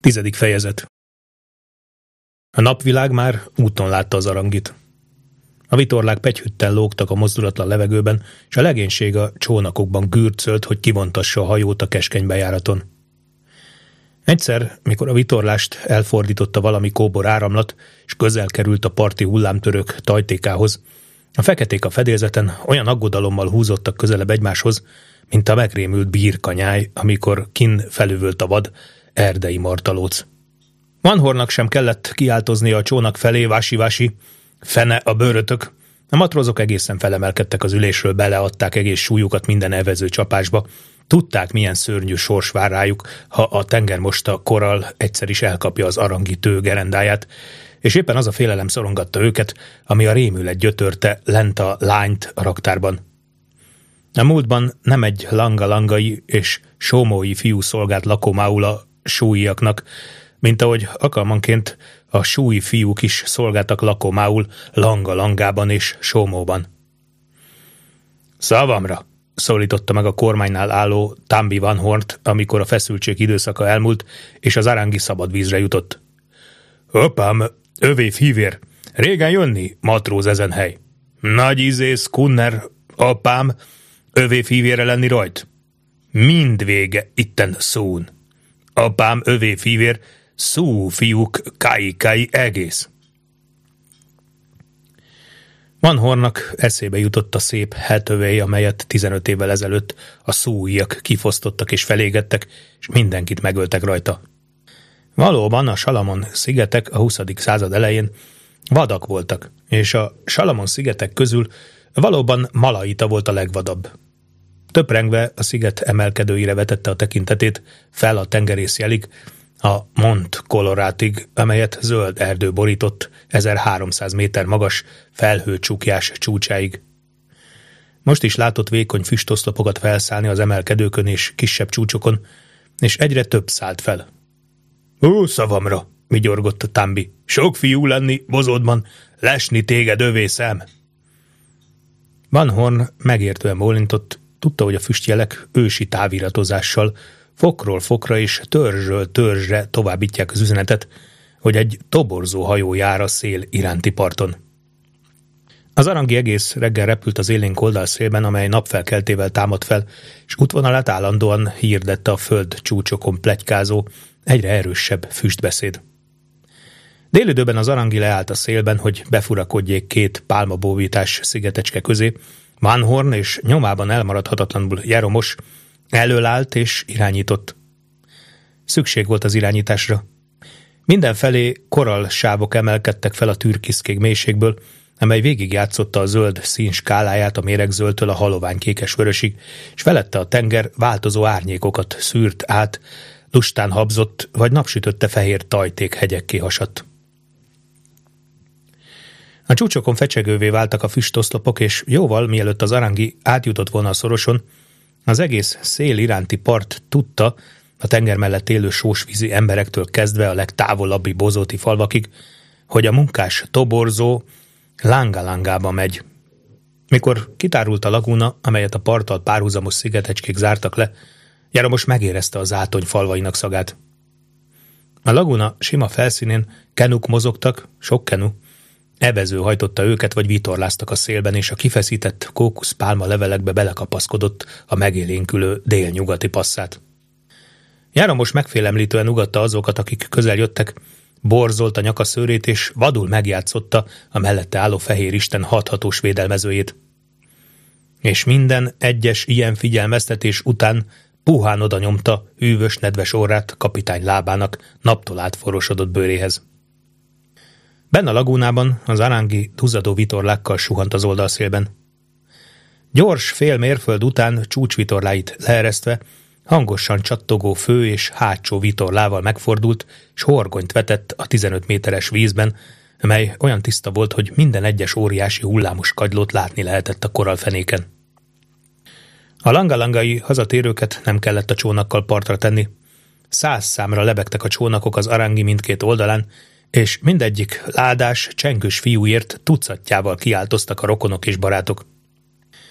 Fejezet. A napvilág már úton látta az Arangit. A vitorlák pegyhütten lógtak a mozdulatlan levegőben, és a legénység a csónakokban gürcölt, hogy kivontassa a hajót a keskeny bejáraton. Egyszer, mikor a vitorlást elfordította valami kóbor áramlat, és közel került a parti hullámtörők tajtékához, a feketék a fedélzeten olyan aggodalommal húzottak közelebb egymáshoz, mint a megrémült bírkanyáj, amikor kin felüvölt a vad erdei martalóc. Van Hornnak sem kellett kiáltoznia a csónak felé, vási-vási, fene a bőrötök. A matrózok egészen felemelkedtek az ülésről, beleadták egész súlyukat minden evező csapásba. Tudták, milyen szörnyű sors vár rájuk, ha a tengermosta korall egyszer is elkapja az arangi tő gerendáját, és éppen az a félelem szorongatta őket, ami a rémület gyötörte lent a lányt a raktárban. A múltban nem egy langa-langai és sómói fiú szolgált lakomául a súlyiaknak, mint ahogy alkalmanként a súlyi fiúk is szolgáltak lakomául langa-langában és sómóban. Szavamra! Szólította meg a kormánynál álló Tambi Van Hornt, amikor a feszültség időszaka elmúlt, és az arangi szabad vízre jutott. Hoppám, övé fívér! Régen jönni, matróz ezen hely. Nagy ízész, kunner, apám, övé fívére lenni rajt. Mind vége itten szún. Apám övé fívér, szú fiúk, kai egész. Van Hornnak eszébe jutott a szép hetövé, amelyet 15 évvel ezelőtt a szújjak kifosztottak és felégettek, és mindenkit megöltek rajta. Valóban a Salamon-szigetek a 20. század elején vadak voltak, és a Salamon-szigetek közül valóban Malaita volt a legvadabb. Töprengve a sziget emelkedőire vetette a tekintetét fel a tengerészjelig, a Mont Coloratig, amelyet zöld erdő borított 1300 méter magas felhőcsukjás csúcsáig. Most is látott vékony füstoszlopokat felszállni az emelkedőkön és kisebb csúcsokon, és egyre több szállt fel. Ó, szavamra! vigyorgott a Tambi. Sok fiú lenni, bozódban, lesni téged övé szem! Van Horn megértően bólintott, tudta, hogy a füstjelek ősi táviratozással fokról fokra és törzsről törzsre továbbítják az üzenetet, hogy egy toborzó hajó jár a szél iránti parton. Az arangi egész reggel repült az élénk oldalszélben, amely napfelkeltével támadt fel, és útvonalát állandóan hirdette a föld csúcsokon pletykázó, egyre erősebb füstbeszéd. Délidőben az arangi leállt a szélben, hogy befurakodjék két pálmabóvítás szigetecske közé. Van Horn és nyomában elmaradhatatlanul Jeromos elölállt és irányított. Szükség volt az irányításra. Mindenfelé korallsávok emelkedtek fel a türkiszkék mélységből, amely végigjátszotta a zöld szín skáláját a méregzöldtől a haloványkékes vörösig, és felette a tenger változó árnyékokat szűrt át, lustán habzott vagy napsütötte fehér tajték hegyekké hasadt. A csúcsokon fecsegővé váltak a füstoszlopok, és jóval mielőtt az arangi átjutott volna a szoroson, az egész szél iránti part tudta, a tenger mellett élő sósvízi emberektől kezdve a legtávolabbi bozóti falvakig, hogy a munkás toborzó Langa-Langába megy. Mikor kitárult a lagúna, amelyet a parttal párhuzamos szigetecskék zártak le, Jeromos megérezte az átony falvainak szagát. A lagúna sima felszínén kenuk mozogtak, sok kenu, evező hajtotta őket, vagy vitorláztak a szélben, és a kifeszített kókuszpálma levelekbe belekapaszkodott a megélénkülő délnyugati passzát. Jeromos megfélemlítően ugatta azokat, akik közel jöttek, borzolt a nyakaszőrét, és vadul megjátszotta a mellette álló fehér isten hathatós védelmezőjét. És minden egyes ilyen figyelmeztetés után puhán oda nyomta hűvös, nedves orrát kapitány lábának naptól átforosodott bőréhez. Benn a lagúnában az arangi duzzadó vitorlákkal suhant az oldalszélben. Gyors fél mérföld után csúcsvitorláit leeresztve, hangosan csattogó fő és hátsó vitorlával megfordult, s horgonyt vetett a 15 méteres vízben, mely olyan tiszta volt, hogy minden egyes óriási hullámos kagylót látni lehetett a korallfenéken. A langa-langai hazatérőket nem kellett a csónakkal partra tenni. 100 számra lebegtek a csónakok az arangi mindkét oldalán, és mindegyik ládás, csengős fiúért tucatjával kiáltoztak a rokonok és barátok.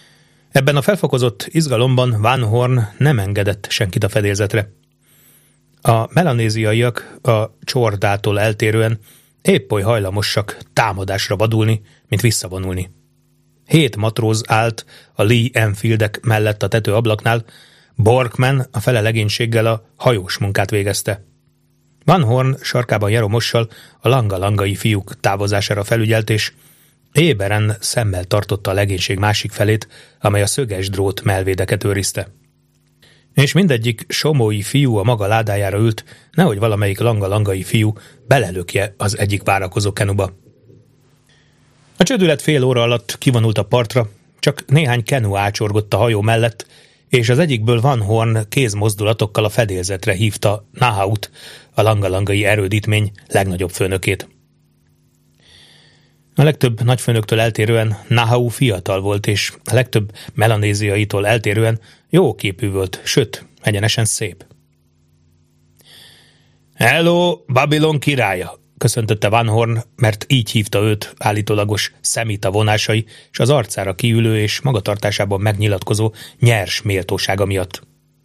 Ebben a felfokozott izgalomban Van Horn nem engedett senkit a fedélzetre. A melanéziaiak a csordától eltérően épp oly hajlamosak támadásra vadulni, mint visszavonulni. 7 matróz állt a Lee Enfieldek mellett a tetőablaknál, Borkman a fele legénységgel a hajós munkát végezte. Van Horn sarkában Jeromossal a langalangai fiúk távozására felügyelt, és éberen szemmel tartotta a legénység másik felét, amely a szöges drót mellvédeket őrizte. És mindegyik somói fiú a maga ládájára ült, nehogy valamelyik langalangai fiú belelökje az egyik várakozó kenuba. A csődület fél óra alatt kivonult a partra, csak néhány kenu ácsorgott a hajó mellett, és az egyikből Van Horn kézmozdulatokkal a fedélzetre hívta Nahaut, a langalangai erődítmény legnagyobb főnökét. A legtöbb nagyfőnöktől eltérően Nahau fiatal volt, és a legtöbb melanéziaitól eltérően jó képű volt, sőt, egyenesen szép. Hello, Babilon királya! Köszöntötte Van Horn, mert így hívta őt állítólagos szemita vonásai és az arcára kiülő és magatartásában megnyilatkozó nyers méltósága miatt.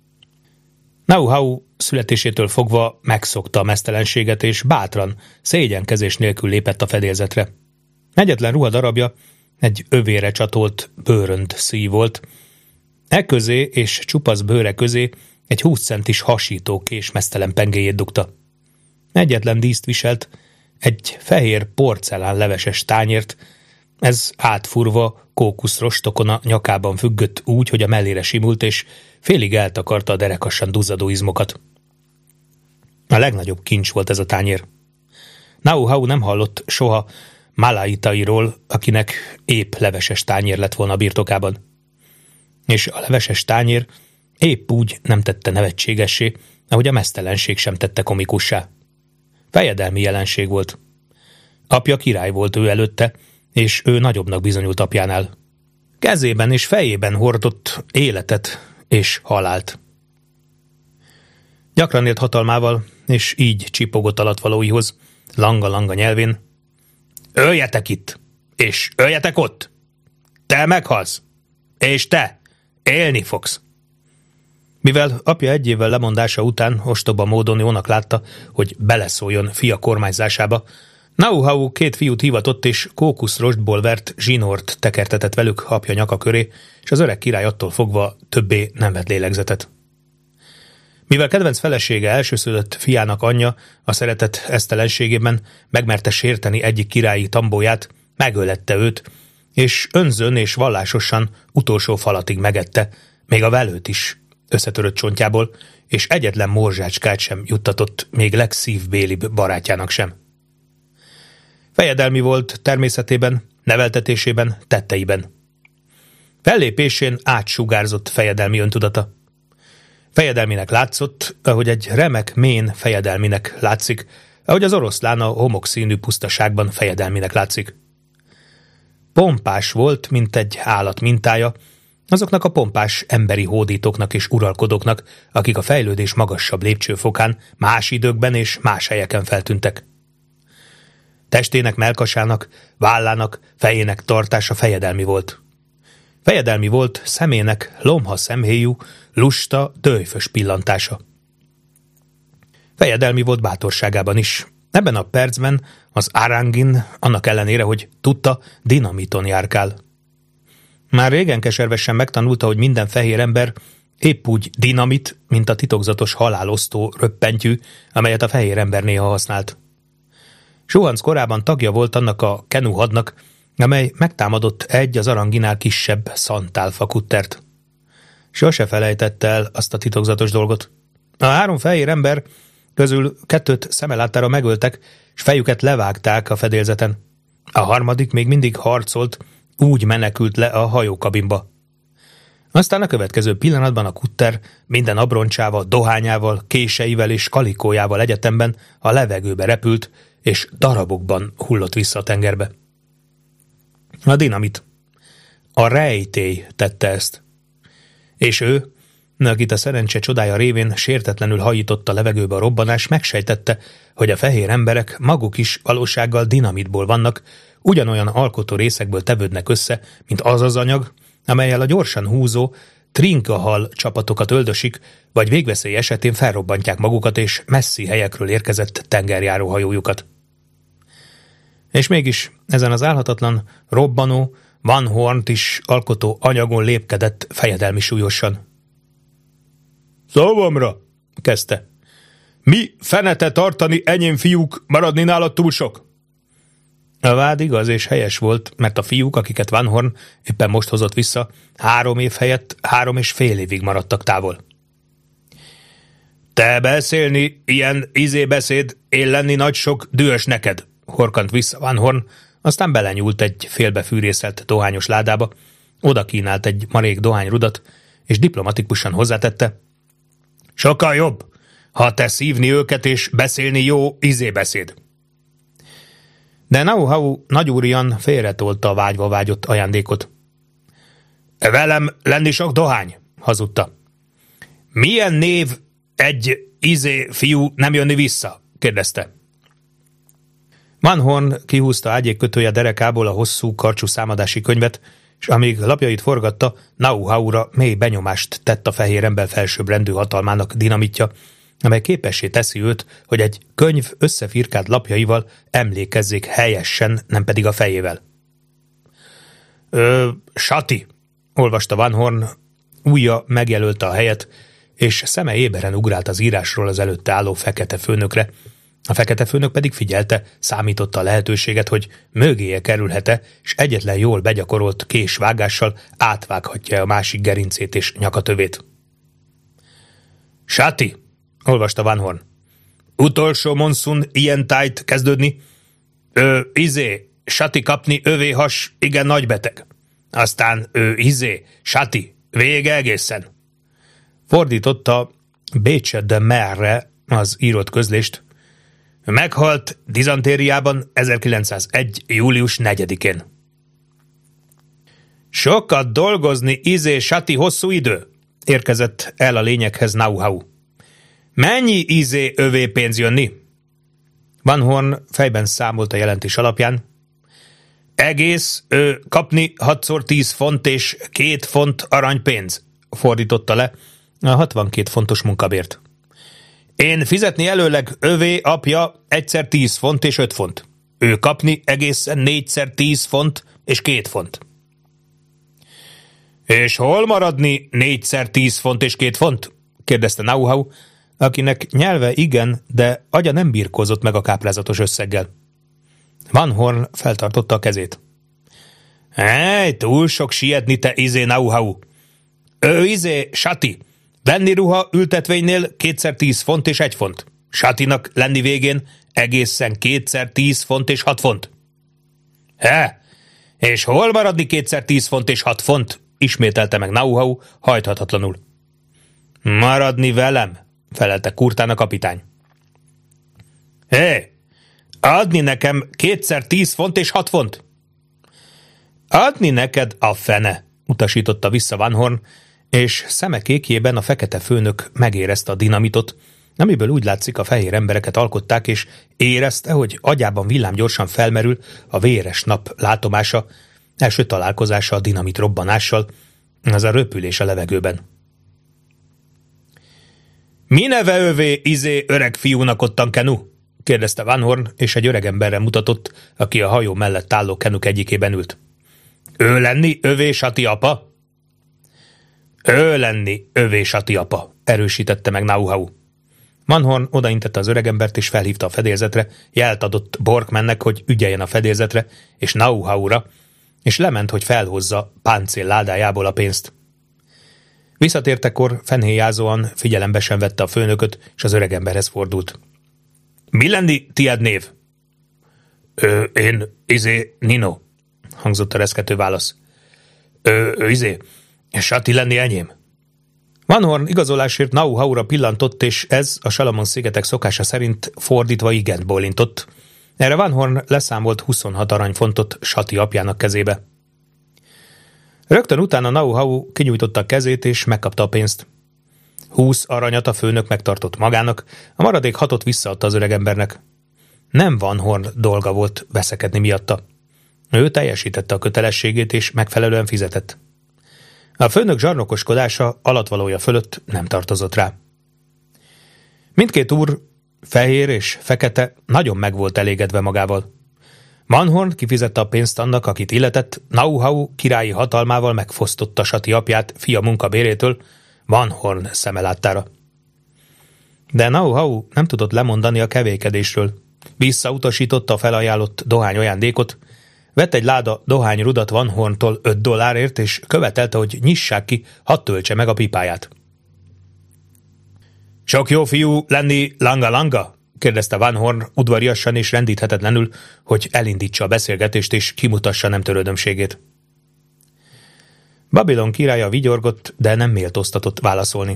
Nauhau születésétől fogva megszokta a meztelenséget, és bátran, szégyenkezés nélkül lépett a fedélzetre. Egyetlen ruhadarabja egy övére csatolt bőrönt szíj volt. Ekközé és csupasz bőre közé egy 20 centis hasítókés meztelen pengéjét dugta. Egyetlen díszt viselt, egy fehér porcelán leveses tányért, ez átfúrva kókuszrostokon a nyakában függött úgy, hogy a mellére simult, és félig eltakarta a derekassan duzzadó izmokat. A legnagyobb kincs volt ez a tányér. Nauhau nem hallott soha Malaitairól, akinek épp leveses tányér lett volna a birtokában. És a leveses tányér épp úgy nem tette nevetségessé, ahogy a meztelenség sem tette komikussá. Fejedelmi jelenség volt. Apja király volt ő előtte, és ő nagyobbnak bizonyult apjánál. Kezében és fejében hordott életet és halált. Gyakran élt hatalmával, és így csipogott alattvalóihoz, langa-langa nyelvén: öljetek itt, és öljetek ott! Te meghalsz, és te élni fogsz! Mivel apja egy évvel lemondása után ostoba módon jónak látta, hogy beleszóljon fia kormányzásába, Nauhau 2 fiút hivatott, és kókuszrostból vert zsinort tekertetett velük apja nyaka köré, és az öreg király attól fogva többé nem vett lélegzetet. Mivel kedvenc felesége elsőszülött fiának anyja a szeretet esztelenségében megmerte sérteni egyik királyi tambóját, megölette őt, és önzön és vallásosan utolsó falatig megette, még a velőt is összetörött csontjából, és egyetlen morzsácskát sem juttatott még legszívbélibb barátjának sem. Fejedelmi volt természetében, neveltetésében, tetteiben. Fellépésén átsugárzott fejedelmi öntudata. Fejedelminek látszott, ahogy egy remek mén fejedelminek látszik, ahogy az oroszlán a homokszínű pusztaságban fejedelminek látszik. Pompás volt, mint egy állat mintája, azoknak a pompás emberi hódítóknak és uralkodóknak, akik a fejlődés magasabb lépcsőfokán más időkben és más helyeken feltűntek. Testének, mellkasának, vállának, fejének tartása fejedelmi volt. Fejedelmi volt szemének lomha szemhéjú, lusta, döjfös pillantása. Fejedelmi volt bátorságában is. Ebben a percben az Arangin, annak ellenére, hogy tudta, dinamiton járkál. Már régen keservesen megtanulta, hogy minden fehér ember épp úgy dinamit, mint a titokzatos halálosztó röppentyű, amelyet a fehér ember néha használt. Suhanc korában tagja volt annak a kenu hadnak, amely megtámadott egy az Aranginál kisebb szantálfa kuttert. Sose felejtette el azt a titokzatos dolgot. A 3 fehér ember közül 2-t szeme láttára megöltek, és fejüket levágták a fedélzeten. A harmadik még mindig harcolt, úgy menekült le a hajókabinba. Aztán a következő pillanatban a kutter minden abroncsával, dohányával, késeivel és kalikójával egyetemben a levegőbe repült, és darabokban hullott vissza a tengerbe. A dinamit, a rejtély tette ezt. És ő, akit a szerencse csodája révén sértetlenül hajította a levegőbe a robbanás, megsejtette, hogy a fehér emberek maguk is valósággal dinamitból vannak, ugyanolyan alkotó részekből tevődnek össze, mint az az anyag, amellyel a gyorsan húzó, trinkahal csapatokat öldösik, vagy végveszély esetén felrobbantják magukat és messzi helyekről érkezett tengerjáró hajójukat. És mégis ezen az álhatatlan, robbanó, Van Hornt is alkotó anyagon lépkedett fejedelmi súlyosan. Szavamra, kezdte. Mi fenete tartani, enyém fiúk, maradni nálad túl sok? A vád igaz és helyes volt, mert a fiúk, akiket Van Horn éppen most hozott vissza, 3 év helyett 3,5 évig maradtak távol. Te beszélni, ilyen izébeszéd, én lenni nagy sok dühös neked, horkant vissza Van Horn, aztán belenyúlt egy félbefűrészelt dohányos ládába, oda kínált egy marék dohányrudat, és diplomatikusan hozzátette. Sokkal jobb, ha te szívni őket és beszélni jó izébeszéd. De Nauhau nagyúrian félretolta a vágyva vágyott ajándékot. Velem lenni sok dohány, hazudta. Milyen név egy fiú nem jönni vissza? Kérdezte. Van Horn kihúzta ágyékkötője derekából a hosszú, karcsú számadási könyvet, és amíg lapjait forgatta, Nauhaura mély benyomást tett a fehér ember felsőbbrendű hatalmának dinamitja, amely képessé teszi őt, hogy egy könyv összefirkált lapjaival emlékezzék helyesen, nem pedig a fejével. Sati, olvasta Van Horn, ujja megjelölte a helyet, és szeme éberen ugrált az írásról az előtte álló fekete főnökre. A fekete főnök pedig figyelte, számította a lehetőséget, hogy mögéje kerülhet-e, és egyetlen jól begyakorolt késvágással átvághatja a másik gerincét és nyakatövét. Sati, olvasta Van Horn. Utolsó monszun ilyen tájt kezdődni. Sati kapni övé has, igen nagy beteg. Aztán Sati, vége egészen. Fordította Bécse de Merre az írott közlést. Meghalt dizantériában 1901. július 4-én. Sokat dolgozni, Sati hosszú idő, érkezett el a lényeghez Nauhau. Mennyi övé pénz jönni? Van Horn fejben számolt a jelentés alapján. Egész kapni 6x10 font és 2 font aranypénz, fordította le a 62 fontos munkabért. Én fizetni előleg övé apja 1x10 font és 5 font. Ő kapni egészen 4x10 font és 2 font. És hol maradni 4x10 font és 2 font? Kérdezte Nauhau, akinek nyelve igen, de agya nem birkózott meg a káprázatos összeggel. Van Horn feltartotta a kezét. Túl sok sietni te Nauhau. Sati, venni ruha ültetvénynél 2x10 font és 1 font. Satinak lenni végén egészen 2x10 font és 6 font. És hol maradni 2x10 font és 6 font? Ismételte meg Nauhau hajthatatlanul. Maradni velem, felelte kurtán a kapitány. Adni nekem 2x10 font és 6 font? Adni neked a fene, utasította vissza Van Horn, és szeme kékjében a fekete főnök megérezte a dinamitot, amiből úgy látszik a fehér embereket alkották, és érezte, hogy agyában villámgyorsan felmerül a véres nap látomása, első találkozása a dinamit robbanással, az a röpülés a levegőben. Mi neve övé öreg fiúnak ottan Kenu? Kérdezte Van Horn, és egy öreg emberre mutatott, aki a hajó mellett álló kenuk egyikében ült. Ő lenni övé Sati apa? Ő lenni övé Sati apa, erősítette meg Nauhau. Van Horn odaintette az öregembert és felhívta a fedélzetre, jelt adott Borkmannek, hogy ügyeljen a fedélzetre, és Nauhaura, és lement, hogy felhozza páncél ládájából a pénzt. Visszatértekor fenhéjázóan figyelembe sem vette a főnököt, és az öregemberhez fordult. Mi lenni tied név? Én Nino, hangzott a reszkető válasz. Sati lenni enyém. Van Horn igazolásért Nauhaura pillantott, és ez a Salamon-szigetek szokása szerint fordítva igent bólintott. Erre Van Horn leszámolt 26 aranyfontot Sati apjának kezébe. Rögtön utána Nauhau kinyújtotta a kezét, és megkapta a pénzt. 20 aranyat a főnök megtartott magának, a maradék 6-ot visszaadta az öregembernek. Nem Van Horn dolga volt veszekedni miatta. Ő teljesítette a kötelességét, és megfelelően fizetett. A főnök zsarnokoskodása alatvalója fölött nem tartozott rá. Mindkét úr, fehér és fekete, nagyon meg volt elégedve magával. Van Horn kifizette a pénzt annak, akit illetett, Nauhau királyi hatalmával megfosztotta Sati apját fia munkabérétől, Van Horn szeme láttára. De Nauhau nem tudott lemondani a kevékedésről. Visszautasította a felajánlott dohány ajándékot, vett egy láda dohányrudat Van Horntól $5 és követelte, hogy nyissák ki, hadd töltse meg a pipáját. Sok jó fiú lenni langa-langa? Kérdezte Van Horn udvariasan és rendíthetetlenül, hogy elindítsa a beszélgetést és kimutassa nem törődömségét. Babilon királya vigyorgott, de nem méltóztatott válaszolni.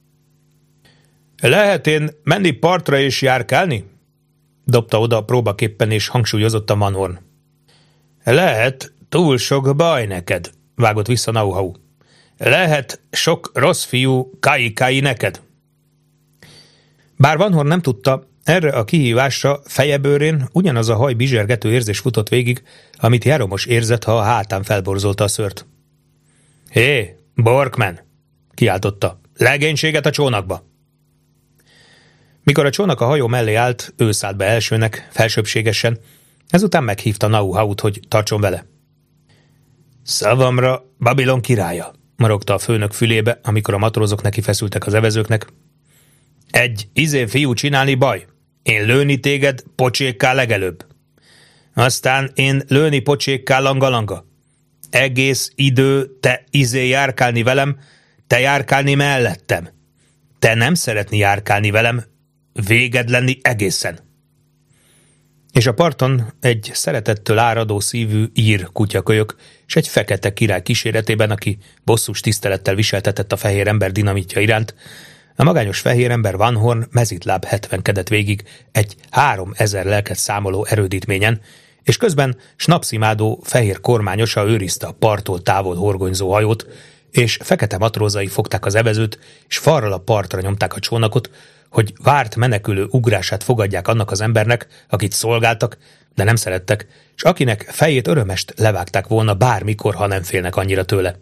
Lehet én menni partra és járkálni? Dobta oda próbaképpen és hangsúlyozottan Van Horn. Lehet, túl sok baj neked, vágott vissza Nauhau. Lehet sok rossz fiú kai neked. Bár Van Horn nem tudta, erre a kihívásra fejebőrén ugyanaz a haj bizsergető érzés futott végig, amit Jeromos érzett, ha a hátán felborzolta a szőrt. Hé, Borkman! Kiáltotta. Legénységet a csónakba! Mikor a csónak a hajó mellé állt, ő szállt be elsőnek, felsőbbségesen, ezután meghívta Nauhaut, hogy tartson vele. Szavamra Babilon királya, morogta a főnök fülébe, amikor a matrózok neki feszültek az evezőknek. Egy fiú csinálni baj. Én lőni téged pocsékká legelőbb. Aztán én lőni pocsékká langa-langa. Egész idő te járkálni velem, te járkálni mellettem. Te nem szeretni járkálni velem, véged lenni egészen. És a parton egy szeretettől áradó szívű ír kutyakölyök, és egy fekete király kíséretében, aki bosszus tisztelettel viseltetett a fehér ember dinamitja iránt, a magányos fehér ember Van Horn mezitláb 70-kedett végig egy 3000 lelket számoló erődítményen, és közben snapszimádó fehér kormányosa őrizte a parttól távol horgonyzó hajót, és fekete matrózai fogták az evezőt, és farral a partra nyomták a csónakot, hogy várt menekülő ugrását fogadják annak az embernek, akit szolgáltak, de nem szerettek, és akinek fejét örömest levágták volna bármikor, ha nem félnek annyira tőle.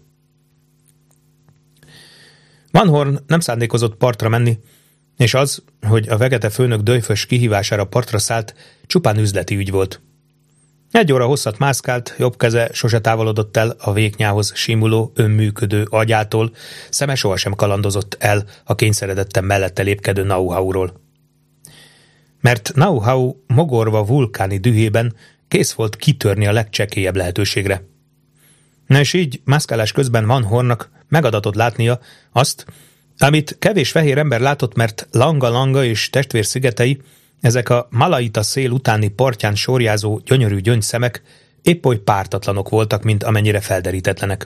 Van Horn nem szándékozott partra menni, és az, hogy a vegete főnök döjfös kihívására partra szállt, csupán üzleti ügy volt. 1 óra hosszat mászkált, jobb keze sose távolodott el a véknyához simuló, önműködő agyától, szeme sohasem kalandozott el a kényszeredetten mellette lépkedő Nauhauról. Mert Nauhau mogorva vulkáni dühében kész volt kitörni a legcsekélyebb lehetőségre. Na és így mászkálás közben Van Hornnak megadatott látnia azt, amit kevés fehér ember látott, mert Langa-Langa és testvérszigetei, ezek a Malaita szél utáni partján sorjázó gyönyörű gyöngyszemek épp oly pártatlanok voltak, mint amennyire felderítetlenek.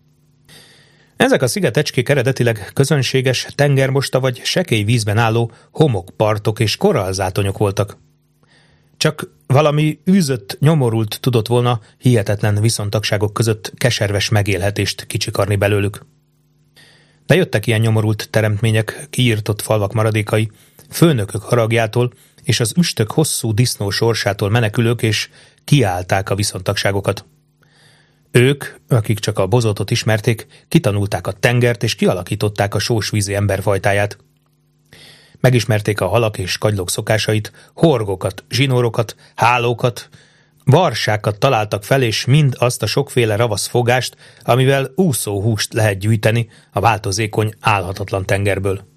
Ezek a szigetecskék eredetileg közönséges, tengermosta vagy sekély vízben álló homokpartok és korallzátonyok voltak. Csak valami űzött, nyomorult tudott volna hihetetlen viszontagságok között keserves megélhetést kicsikarni belőlük. De jöttek ilyen nyomorult teremtmények, kiírtott falvak maradékai, főnökök haragjától és az üstök hosszú disznó sorsától menekülők, és kiállták a viszontagságokat. Ők, akik csak a bozótot ismerték, kitanulták a tengert és kialakították a sósvízi emberfajtáját. Megismerték a halak és kagylók szokásait, horgokat, zsinórokat, hálókat, varsákat találtak fel, és mind azt a sokféle ravasz fogást, amivel úszóhúst lehet gyűjteni a változékony, álhatatlan tengerből.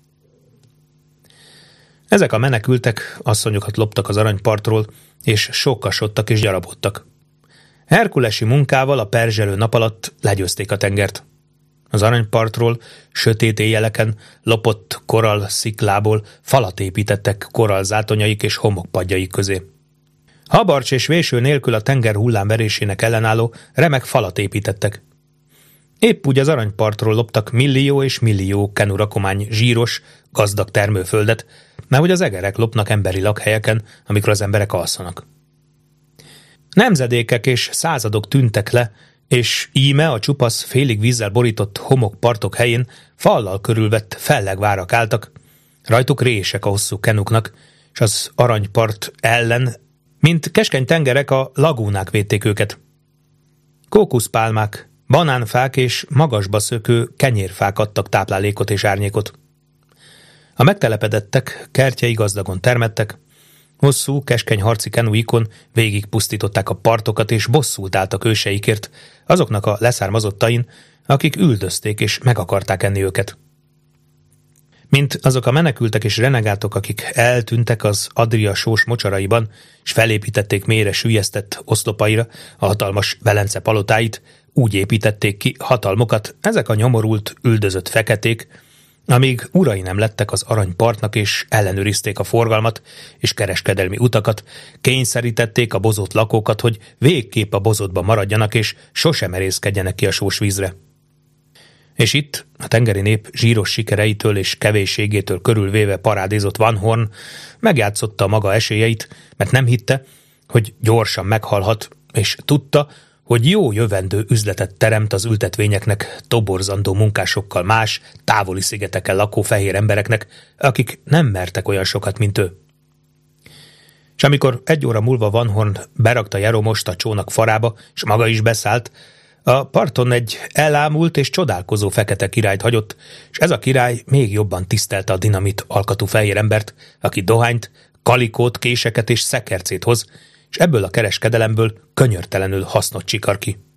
Ezek a menekültek asszonyokat loptak az aranypartról, és sokkasodtak és gyarapodtak. Herkulesi munkával a perzselő nap alatt legyőzték a tengert. Az aranypartról, sötét éjjeleken, lopott korall sziklából falat építettek korallzátonyaik és homokpadjaik közé. Habarcs és véső nélkül a tenger hullámverésének ellenálló remek falat építettek. Épp úgy az aranypartról loptak millió és millió kenurakomány zsíros, gazdag termőföldet, nehogy az egerek lopnak emberi lakhelyeken, amikor az emberek alszanak. Nemzedékek és századok tűntek le, és íme a csupasz, félig vízzel borított homokpartok helyén fallal körülvett fellegvárak álltak, rajtuk rések a hosszú kenuknak, és az aranypart ellen, mint keskeny tengerek, a lagúnák védték őket. Kókuszpálmák, Banánfák és magasba szökő kenyérfák adtak táplálékot és árnyékot. A megtelepedettek kertjei gazdagon termettek, hosszú, keskeny harci kenuikon végig pusztították a partokat és bosszút álltak őseikért, azoknak a leszármazottain, akik üldözték és meg akarták enni őket. Mint azok a menekültek és renegátok, akik eltűntek az Adria sós mocsaraiban, és felépítették mélyre süllyesztett oszlopaira a hatalmas Velence palotáit, úgy építették ki hatalmukat ezek a nyomorult, üldözött feketék, amíg urai nem lettek az aranypartnak és ellenőrizték a forgalmat és kereskedelmi utakat, kényszerítették a bozott lakókat, hogy végképp a bozótba maradjanak és sosem merészkedjenek ki a sós vízre. És itt, a tengeri nép zsíros sikereitől és kevésségétől körülvéve parádézott Van Horn megjátszotta maga esélyeit, mert nem hitte, hogy gyorsan meghalhat, és tudta, hogy jó jövendő üzletet teremt az ültetvényeknek toborzandó munkásokkal más, távoli szigeteken lakó fehér embereknek, akik nem mertek olyan sokat, mint ő. És amikor 1 óra múlva Van Horn berakta Jeromost a csónak farába, és maga is beszállt, a parton egy elámult és csodálkozó fekete királyt hagyott, és ez a király még jobban tisztelte a dinamit alkatú fehér embert, aki dohányt, kalikót, késeket és szekercét hoz, és ebből a kereskedelemből könyörtelenül hasznot csikar ki.